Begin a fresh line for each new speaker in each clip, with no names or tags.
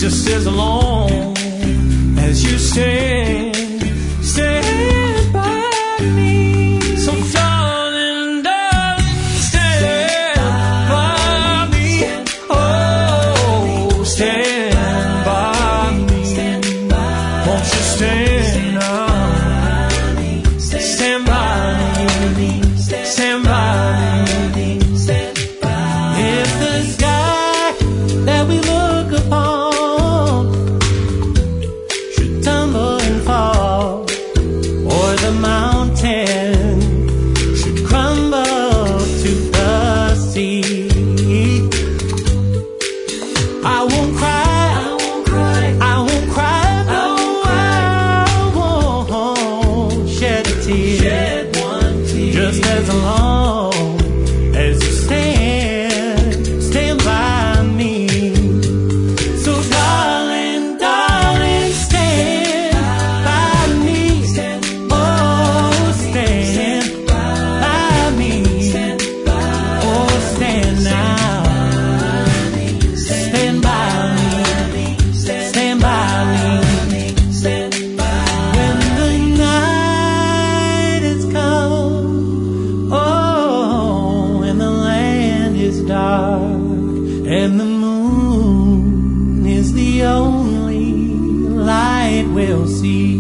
just as long as you stand by me. So darling, stand by me. Oh, stand by me. Won't you stand now? Stand by me. Stand by me. If the sky that we look upon should tumble and fall, or the mountain should crumble to the sea, I won't cry, I won't cry, I won't cry, no, I won't shed a tear, shed one tear, just as long as you stand by me. So darling, darling, stand by me. Oh, stand by me. Oh, stand now. Stand by me. Stand by me. When the night is come, oh, and the land is dark, and the moon is the only light we'll see,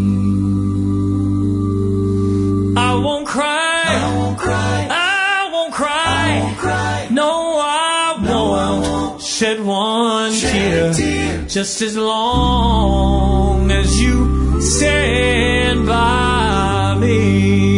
I won't cry, I won't cry, I won't cry, I won't cry. No, I won't shed one tear, just as long as you stand by me.